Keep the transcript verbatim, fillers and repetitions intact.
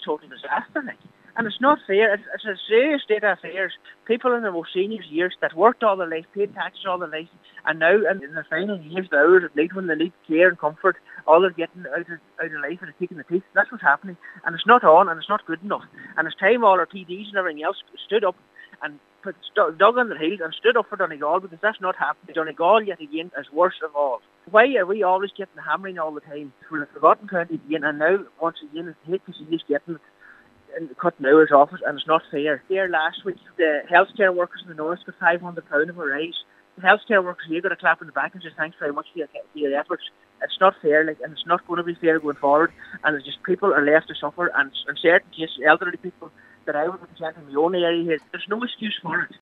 total disaster, like. And it's not fair. It's, it's a serious state of affairs. People in their most senior years that worked all their life, paid taxes all their life, and now in, in their final years, the hours of night when they need care and comfort, all they're getting out of, out of life is taking the teeth. That's what's happening. And it's not on, and it's not good enough. And it's time all our T Ds and everything else stood up and put, st- dug on their heels and stood up for Donegal, because that's not happening. Donegal, yet again, is worse of all. Why are we always getting the hammering all the time? We're a forgotten county again, and now, once again, it's hate to see us getting it. And cutting hours off it, and it's not fair. Here last week, the healthcare workers in the north got five hundred pounds of a rise. The healthcare workers here got a clap in the back and say thanks very much for your, for your efforts. It's not fair, like, and it's not going to be fair going forward. And it's just people are left to suffer, and in certain cases, elderly people that I would represent in my own area here, there's no excuse for it.